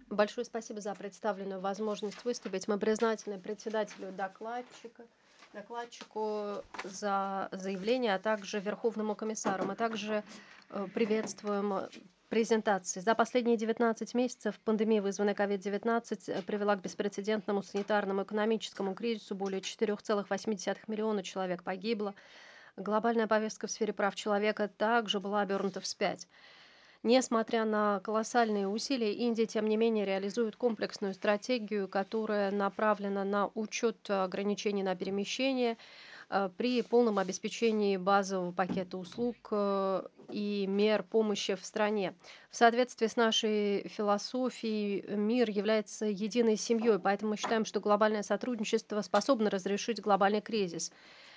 Большое спасибо за представленную возможность выступить. Мы признательны председателю докладчику за заявление, а также Верховному комиссару. Мы также приветствуем презентации. За последние 19 месяцев пандемия, вызванная COVID-19, привела к беспрецедентному санитарному и экономическому кризису. Более 4,8 миллиона человек погибло. Глобальная повестка в сфере прав человека также была обернута вспять. Несмотря на колоссальные усилия, Индия, тем не менее, реализует комплексную стратегию, которая направлена на учет ограничений на перемещение при полном обеспечении базового пакета услуг и мер помощи в стране. В соответствии с нашей философией, мир является единой семьей, поэтому мы считаем, что глобальное сотрудничество способно разрешить глобальный кризис.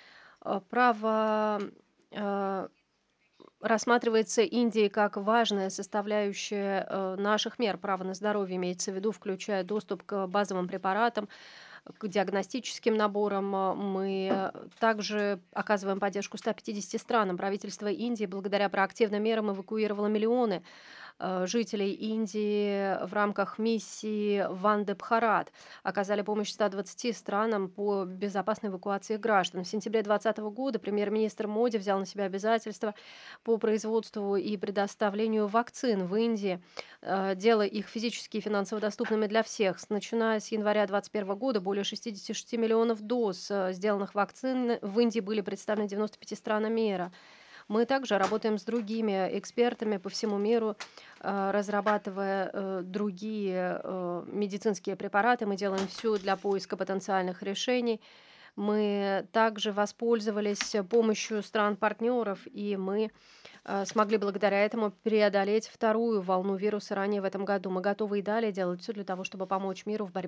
Право э, рассматривается Индией как важная составляющая наших мер. Право на здоровье имеется в виду, включая доступ к базовым препаратам, к диагностическим наборам. Мы также оказываем поддержку 150 странам. Правительство Индии благодаря проактивным мерам эвакуировало миллионы жителей Индии в рамках миссии «Ванде Бхарат», оказали помощь 120 странам по безопасной эвакуации граждан. В сентябре 2020 года премьер-министр Моди взял на себя обязательства по производству и предоставлению вакцин в Индии, делая их физически и финансово доступными для всех. Начиная с января 2021 года более 66 миллионов доз сделанных вакцин в Индии были представлены 95 странам мира. Мы также работаем с другими экспертами по всему миру, разрабатывая другие медицинские препараты. Мы делаем все для поиска потенциальных решений. Мы также воспользовались помощью стран-партнеров, и мы смогли благодаря этому преодолеть вторую волну вируса ранее в этом году. Мы готовы и далее делать все для того, чтобы помочь миру в борьбе